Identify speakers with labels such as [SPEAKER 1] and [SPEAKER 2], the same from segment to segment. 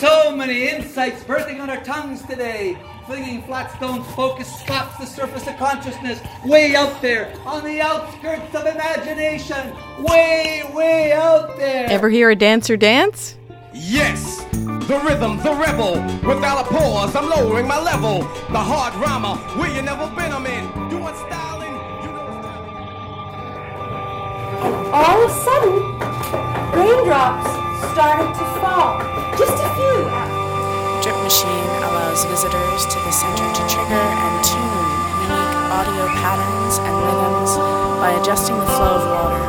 [SPEAKER 1] So many insights bursting on our tongues today. Flinging flat stones focus stops the surface of consciousness. Way out there, on the outskirts of imagination. Way, way out there.
[SPEAKER 2] Ever hear a dancer dance?
[SPEAKER 3] Yes! The rhythm, the rebel. Without a pause, I'm lowering my level. The hard rhymer, where you never been, I'm in. Doing styling, you know styling.
[SPEAKER 4] All of a sudden, raindrops started to fall. Just a few.
[SPEAKER 5] Drip Machine allows visitors to the center to trigger and tune unique audio patterns and rhythms by adjusting the flow of water.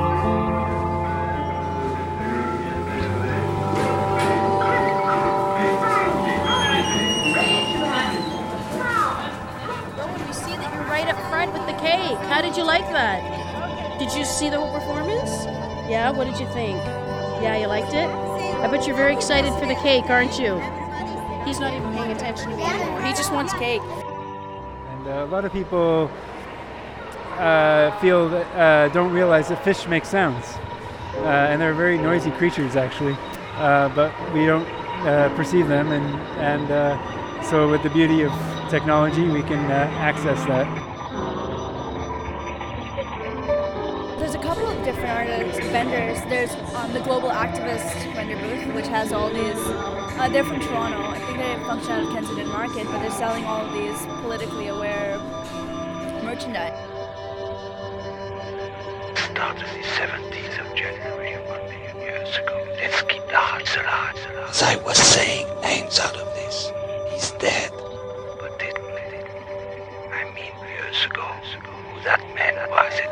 [SPEAKER 6] You see that you're right up front with the cake. How did you like that? Did you see the whole performance? Yeah, what did you think? Yeah, you liked it? I bet you're very excited for the cake, aren't you? He's not even paying attention to me anymore. He just wants cake.
[SPEAKER 7] And a lot of people don't realize that fish make sounds. And they're very noisy creatures, actually. But we don't perceive them. And so with the beauty of technology, we can access that.
[SPEAKER 8] There's a couple of different artists, vendors. There's the Global Activist vendor booth, which has all these. They're from Toronto. I think they function out of Kensington Market, but they're selling all of these politically aware merchandise.
[SPEAKER 9] Started the 17th of January 1 million years ago. Let's keep the hearts alive. As I was saying, names out of this. He's dead. But didn't we? I mean, years ago, who that man was it?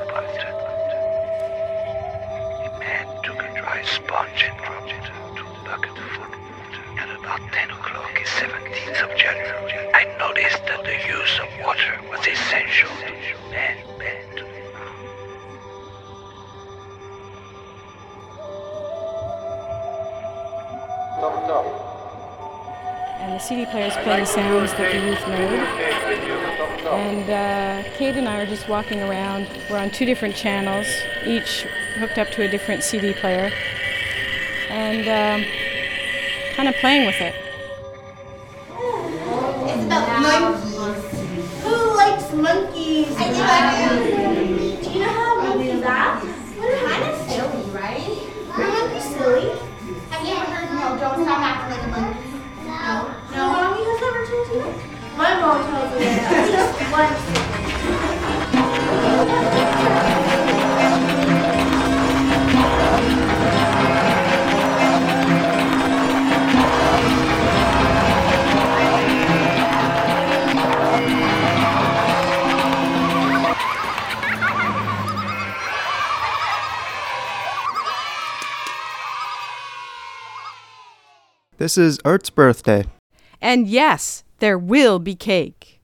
[SPEAKER 9] A man took a dry sponge and dropped it into a bucket full of water. At about 10 o'clock, the 17th of January, I noticed that the use of water was essential to man to the
[SPEAKER 10] And the CD players play the sounds that the youth made. And Kate and I are just walking around. We're on two different channels, each hooked up to a different CD player, and kind of playing with it.
[SPEAKER 4] It's about monkeys. Who likes monkeys? I do. Do you know how monkeys act? They're kind of silly, right? Are monkeys silly? Have you ever heard, no, don't stop acting like a monkey? No. Mommy has never told you that? My mom tells me that at least once.
[SPEAKER 11] This is Art's birthday.
[SPEAKER 2] And yes, there will be cake.